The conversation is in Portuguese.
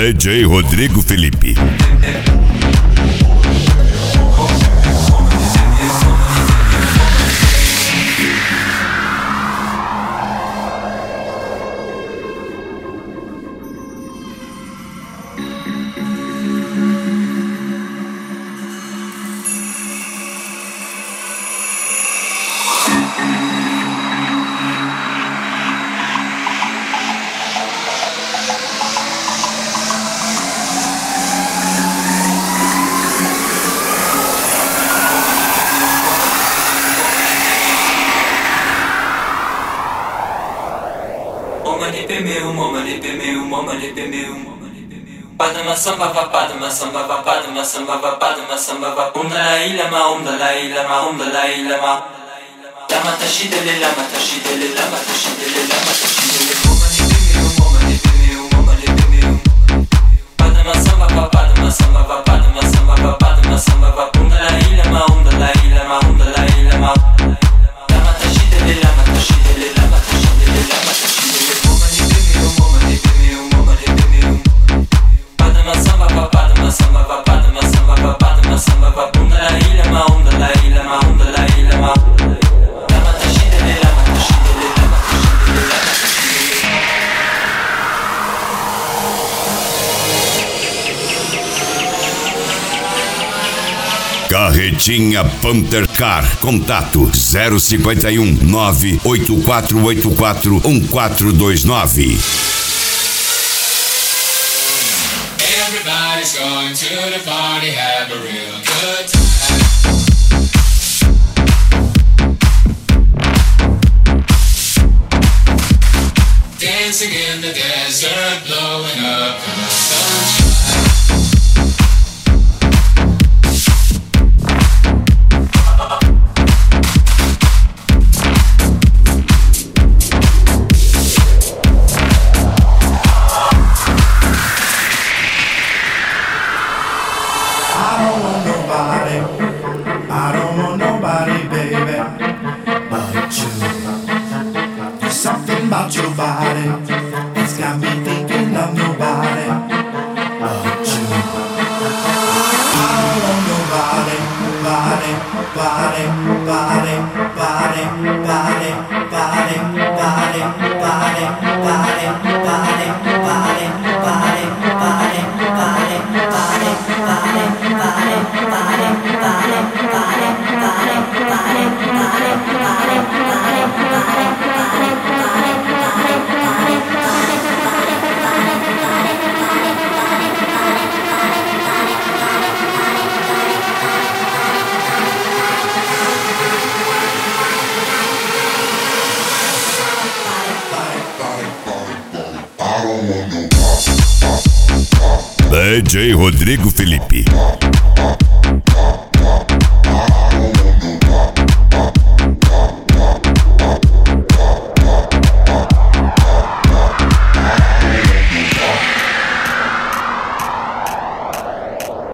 DJ Rodrigo Felipe. Padma samba va padma samba va padma samba va padma samba va la ilama la ilama la ilama lama tashidele lama tashidele lama tashidele lama tashidele momani pemeu padma samba va padma samba va padma samba va padma samba va la ilama la ilama la ilama lama tashidele lama tashidele lama tashidele lama tashidele momani pemeu Padma samba va padma samba va padma samba va padma samba va la ilama la ilama la ilama lama tashidele lama tashidele lama tashidele lama tashidele Carretinha Panther Car, contato 051 98484 1429. Everybody's going to the party, have a real good time. Dancing in the desert, blowing up in the sunshine. I don't want nobody, baby, but you. There's something about your body, it's got me thinking of nobody but you. I don't want nobody, body, body, body, body, body, body, body, body, body, body, body, body, body, DJ Rodrigo Felipe.